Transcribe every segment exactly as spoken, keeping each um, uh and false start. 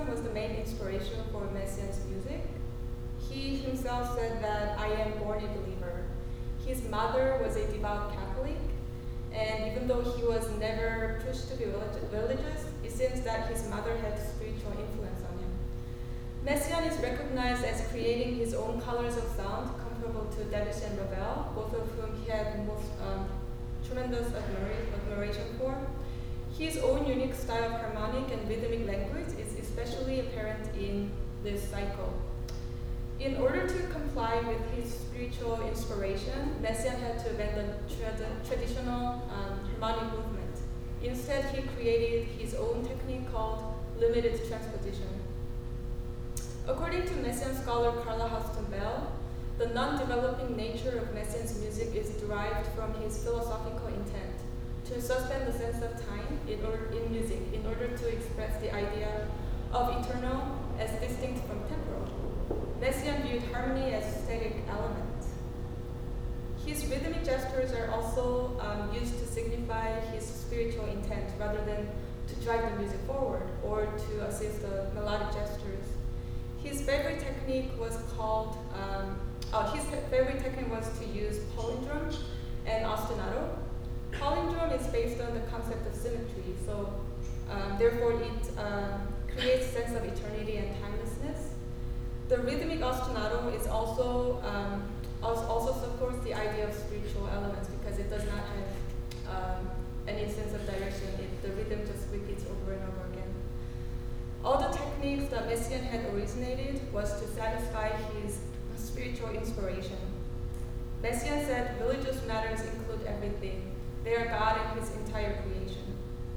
Buddhism was the main inspiration for Messiaen's music. He himself said that I am born a believer. His mother was a devout Catholic, and even though he was never pushed to be religious, it seems that his mother had spiritual influence on him. Messiaen is recognized as creating his own colors of sound, comparable to Debussy and Ravel, both of whom he had most um, tremendous admira- admiration for. His own unique style of harmonic and rhythmic language is especially apparent in this cycle. In order to comply with his spiritual inspiration, Messiaen had to abandon tra- traditional um, harmonic movement. Instead, he created his own technique called limited transposition. According to Messiaen scholar Carla Houston Bell, the non-developing nature of Messiaen's music is derived from his philosophical intent to suspend the sense of time in, order, in music in order to express the idea of eternal as distinct from temporal. Messiaen viewed harmony as a static element. His rhythmic gestures are also um, used to signify his spiritual intent rather than to drive the music forward or to assist the melodic gestures. His favorite technique was called, um, oh, his te- favorite technique was to use palindrome and ostinato. Palindrome is based on the concept of symmetry, so um, therefore it um, creates a sense of eternity and timelessness. The rhythmic ostinato is also um, also supports the idea of spiritual elements because it does not have um, any sense of direction. It, the rhythm just repeats over and over again. All the techniques that Messiaen had originated was to satisfy his spiritual inspiration. Messiaen said religious matters include everything. They are God and his entire creation.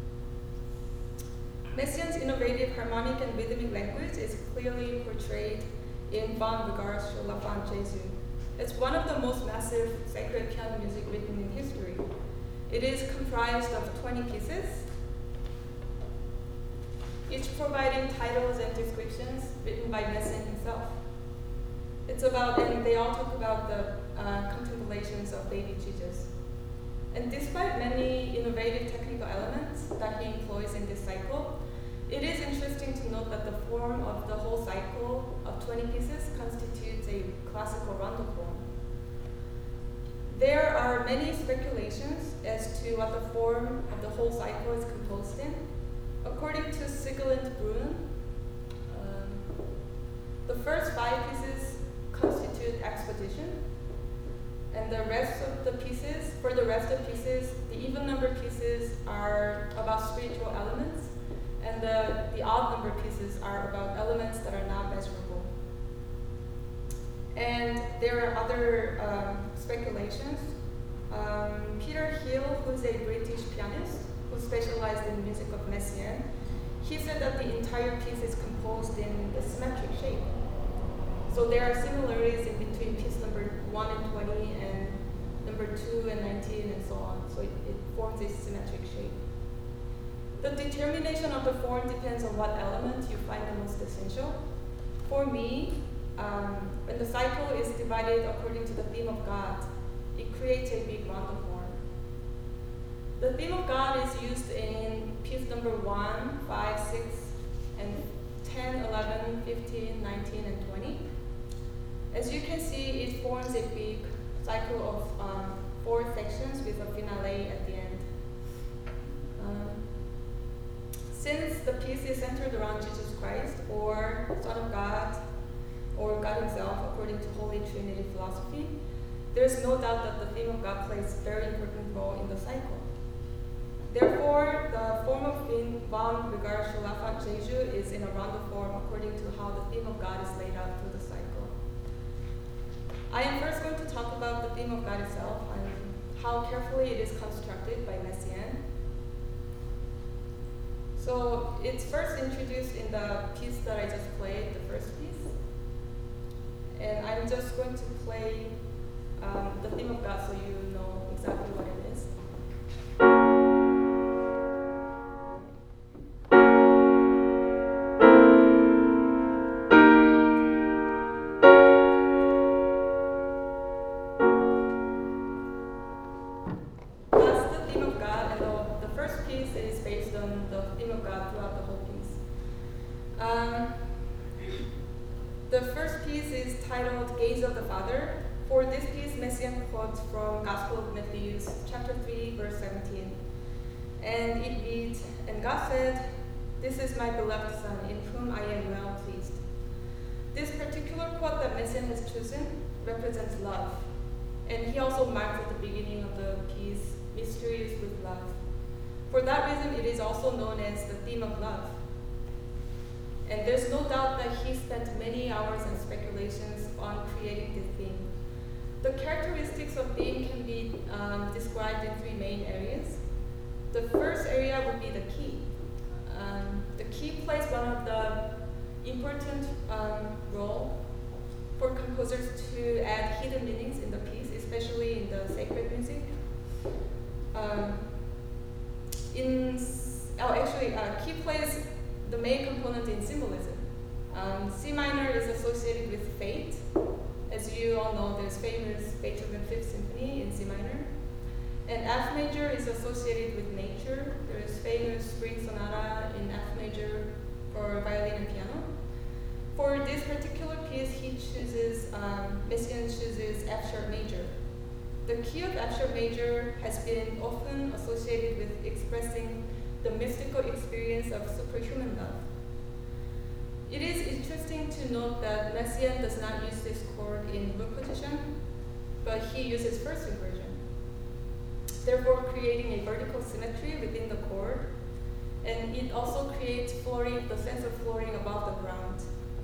Messiaen's innovative harmonic and rhythmic language is clearly portrayed in Von Wegar's La Fin Jésus. It's one of the most massive sacred piano music written in history. It is comprised of twenty pieces, each providing titles and descriptions written by Messiaen himself. It's about, and they all talk about the uh, contemplations of baby Jesus. And despite many innovative technical elements that he employs in this cycle, it is interesting to note that the form of the whole cycle of twenty pieces constitutes a classical rondo form. There are many speculations as to what the form of the whole cycle is composed in. According to Sigelind Bruun, um, the first five pieces constitute exposition, and the rest of the pieces, for the rest of pieces, the even number pieces are about spiritual elements, and the, the odd number pieces are about elements that are not measurable. And there are other um, speculations. Um, Peter Hill, who's a British pianist who specialized in music of Messiaen, he said that the entire piece is composed in the symmetric shape. So there are similarities in between piece number one and twenty and number two and nineteen and so on. So it, it forms a symmetric shape. The determination of the form depends on what element you find the most essential. For me, um, when the cycle is divided according to the theme of God, it creates a big rondo form. The theme of God is used in piece number one, five, six, and ten, eleven, fifteen, nineteen, and twenty. As you can see, it forms a big cycle of um, four sections with a finale at the end. Um, since the piece is centered around Jesus Christ, or Son of God, or God himself, according to Holy Trinity philosophy, there's no doubt that the theme of God plays a very important role in the cycle. Therefore, the form of Von Wegar's La Fin Jésus is in a rondo form according to how the theme of God is laid out through the cycle. I am first going to talk about the theme of God itself and how carefully it is constructed by Messiaen. So it's first introduced in the piece that I just played, the first piece. And I'm just going to play um, the theme of God so you know exactly what it is. Um, titled Gaze of the Father. For this piece, Messiaen quotes from Gospel of Matthew, chapter three, verse seventeen. And it reads, "And God said, 'This is my beloved Son, in whom I am well pleased.'" This particular quote that Messiaen has chosen represents love. And he also marks at the beginning of the piece, mysteries with love. For that reason, it is also known as the theme of love. And there's no doubt that he spent many hours and speculations on creating this theme. The characteristics of theme can be um, described in three main areas. The first area would be the key. Um, the key plays one of the important um, role for composers to add hidden meanings in the piece, especially in the sacred music. Um, in oh, actually, uh, key plays the main component in symbolism. Um, C minor is associated with fate. As you all know, there's famous Beethoven Fifth Symphony in C minor. And F major is associated with nature. There's famous Spring Sonata in F major for violin and piano. For this particular piece, he chooses, um, Messiaen chooses F sharp major. The key of F sharp major has been often associated with expressing the mystical experience of superhuman love. It is interesting to note that Messiaen does not use this chord in root position, but he uses first inversion, therefore creating a vertical symmetry within the chord, and it also creates floating, the sense of floating above the ground.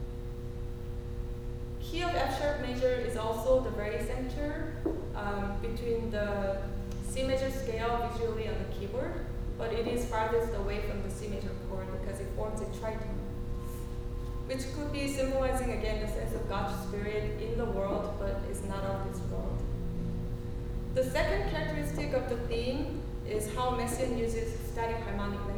Key of F sharp major is also the very center um, between the C major scale visually on the keyboard, but it is farthest away from the C major chord because it forms a tritone, which could be symbolizing again the sense of God's spirit in the world, but is not of this world. The second characteristic of the theme is how Messiaen uses static harmonic language.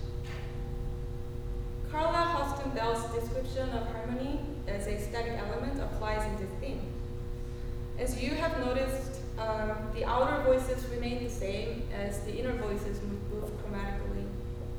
Carla Hostin Bell's description of harmony as a static element applies in this theme. As you have noticed, um, the outer voices remain the same as the inner voices move, move chromatically.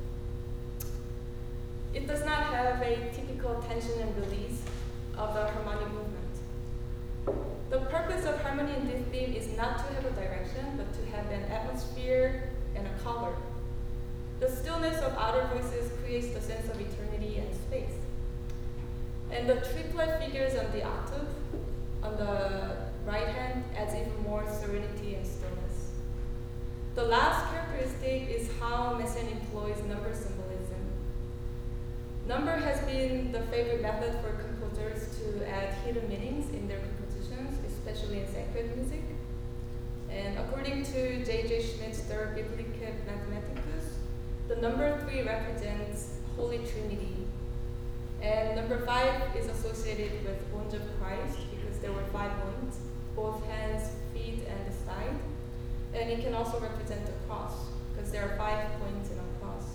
It does not have a typical tension and release of the harmonic movement. The purpose of harmony in this theme is not to have a direction, but to have an atmosphere and a color. The stillness of outer voices creates the sense of eternity and space. And the triplet figures on the octave on the right hand adds even more serenity and stillness. The last characteristic is how Messiaen employs number symbolism. Number has been the favorite method for composers to add hidden meanings in their compositions, especially in sacred music. And according to J J Schmidt's Der Biblische Mathematicus, the number three represents Holy Trinity. And number five is associated with bones of Christ because there were five bones, both hands, feet, and the side. And it can also represent the cross because there are five points in a cross.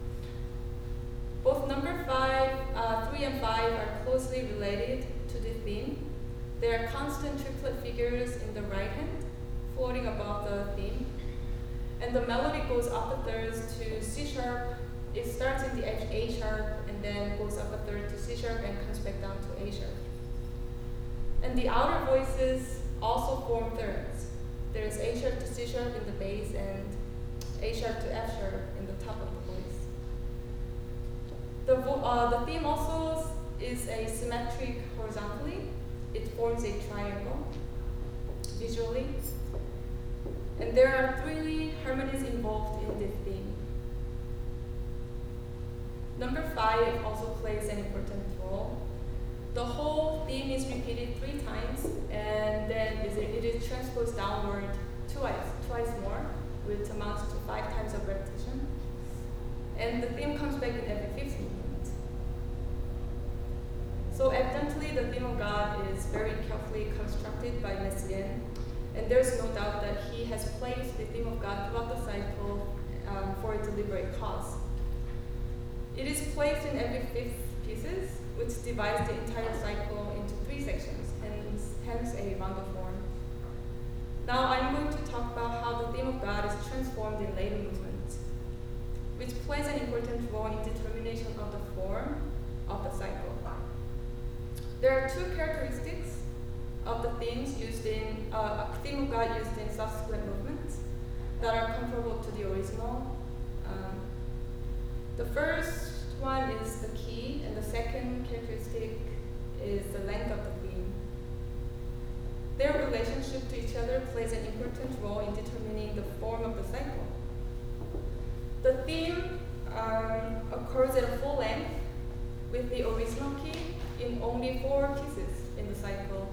Both number five, uh, three and five are closely related to the theme. They are constant triplet figures in the right hand, floating above the theme. And the melody goes up a third to C sharp. It starts in the edge A sharp and then goes up a third to C sharp and comes back down to A sharp. And the outer voices also form thirds. There's A sharp to C sharp in the bass and A sharp to F sharp in the top of the voice. The, vo uh, the theme also is a symmetric horizontally. It forms a triangle visually. And there are three harmonies involved in this theme. Number five also plays an important role. The whole theme is repeated three times, and then it is transposed downward twice, twice more, which amounts to five times of repetition. And the theme comes back in every fifth movement. So evidently, the theme of God is very carefully constructed by Messiaen. And there's no doubt that he has placed the theme of God throughout the cycle um, for a deliberate cause. It is placed in every fifth pieces, which divides the entire cycle into three sections, hence, hence a rondo form. Now I'm going to talk about how the theme of God is transformed in later movements, which plays an important role in determination of the form of the cycle. There are two characteristics themes used in uh, a theme of God used in subsequent movements that are comparable to the original. Um, the first one is the key, and the second characteristic is the length of the theme. Their relationship to each other plays an important role in determining the form of the cycle. The theme um, occurs at a full length with the original key in only four pieces in the cycle.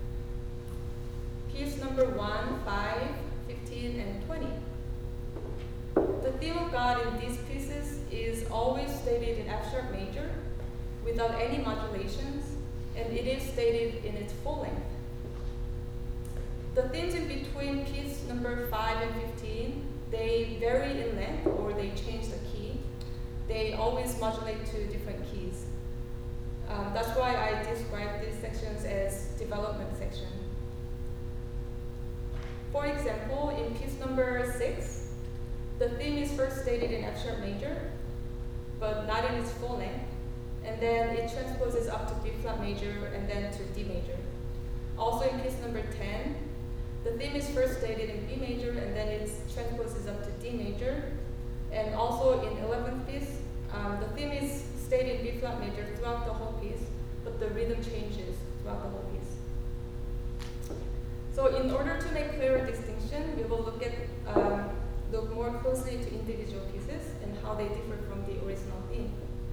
Piece number one, five, fifteen, and twenty. The theme of God in these pieces is always stated in F sharp major without any modulations, and it is stated in its full length. The themes in between piece number five and fifteen, they vary in length or they change the key. They always modulate to different keys. Um, that's why I describe these sections as development section. For example, in piece number six, the theme is first stated in F sharp major, but not in its full length, and then it transposes up to B flat major and then to D major. Also in piece number ten, the theme is first stated in B major and then it transposes up to D major. And also in eleventh piece, um, the theme is stated B flat major throughout the whole piece, but the rhythm changes throughout the whole piece. So in order to make clearer distinction, we will look at um, look more closely to individual pieces and how they differ from the original theme.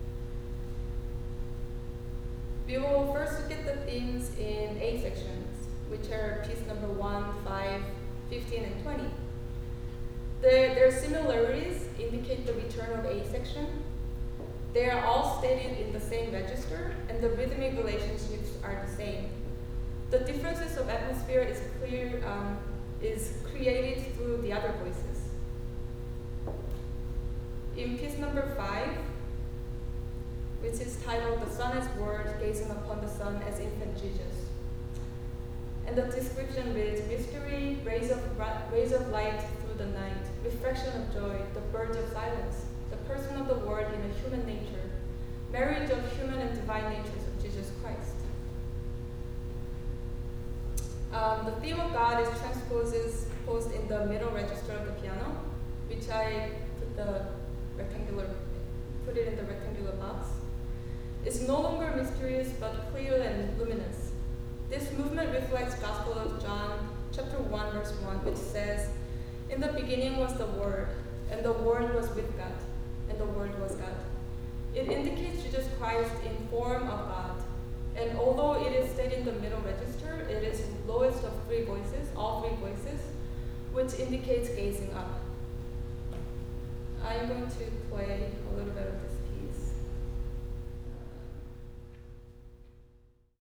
We will first look at the themes in A sections, which are piece number one, five, fifteen, and twenty. The, their similarities indicate the return of A section. They are all stated in the same register, and the rhythmic relationships are the same. The differences of atmosphere is clear, um, is created through the other voices. In piece number five, which is titled "The Son as Word, Gazing upon the Son as Infant Jesus," and the description reads, "Mystery, rays of, rays of light through the night, reflection of joy, the birds of silence, the person of the Word in a human nature, marriage of human and divine natures of Jesus Christ." Um, the theme of God is transposes posed in the middle register of the piano, which I put the rectangular, put it in the rectangular box. It's no longer mysterious but clear and luminous. This movement reflects Gospel of John, chapter one, verse one, which says, "In the beginning was the Word, and the Word was with God, and the Word was God." It indicates Jesus Christ in form of God. And although it is stated in the middle register, it is lowest of three voices, all three voices, which indicates gazing up. I'm going to play a little bit of this.